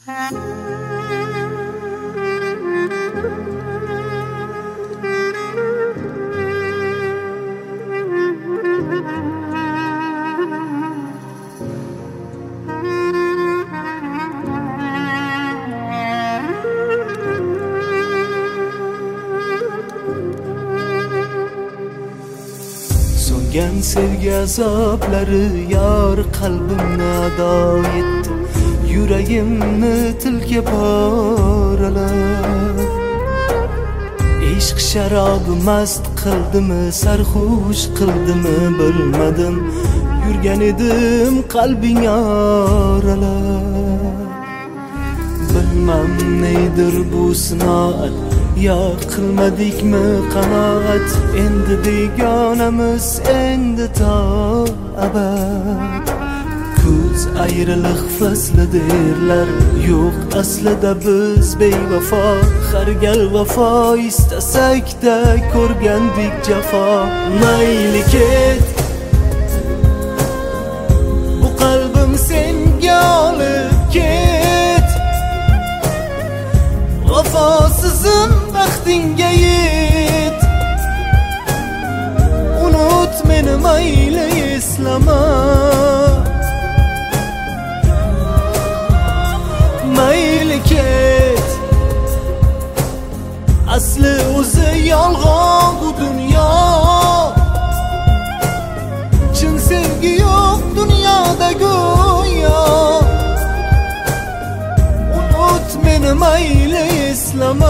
So'ngan sevgi azoblari yor qalbimni ado etdi, yuragimni tilka poralab. Ishq sharobi mast qildimi, sarxush qildimi bilmadim, yurgan edim qalbing oralab. Bilmam neydir bu sinoat, ya qilmadikmi qanoat, endi begonamiz endi to abad. Kuz ayriliq fasli derlar, yo'q aslida biz bevafo, har gal vafo istasak-da ko'rgandik jafo. Mayli ket, bu qalbim senga olib ket, vafosizim baxtingga yet. Unut meni mayli eslama, mayli ket. Asli o'zi yolg'on bu dunyo, chin sevgi yo'q dunyoda go'yo. Unut meni mayli eslama.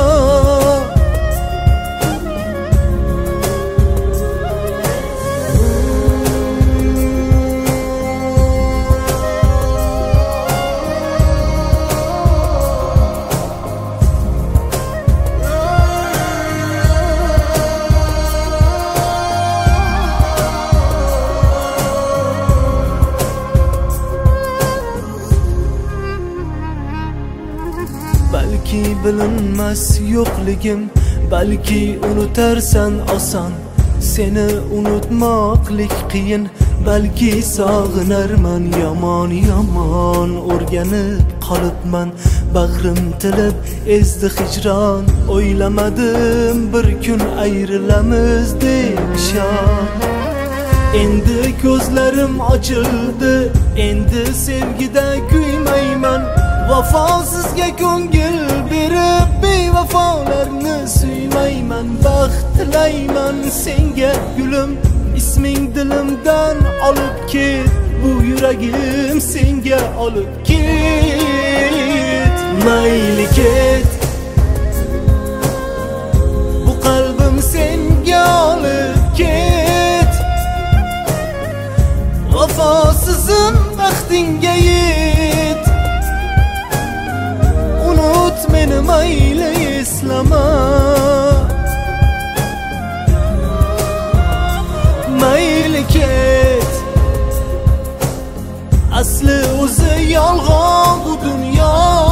Balki bilinmas yo'qligim, balki unutarsan oson, seni unutmoqlik qiyin. Balki sog'inarman yomon yomon, o'rganib qolibman, bag'rim tilib ezdi hijron. O'ylamadim bir kun ayrilamiz deb shon. Endi ko'zlarim ochildi, endi sevgida kuymayman. Vafosizga ko'ngil berib bevafolarni suymayman. Baxt tilayman senga gulim, isming dilimdan olib ket, bu yuragim senga olib ket. Mayli ket, bu qalbim senga olib ket, vafosizim baxtingga yet. Unut meni mayli eslama, mayli ket. Asli o'zi yolg'on bu dunyo,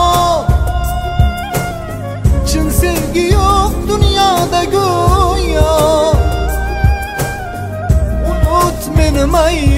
chin sevgi yo'q dunyoda go'yo. Unut meni mayli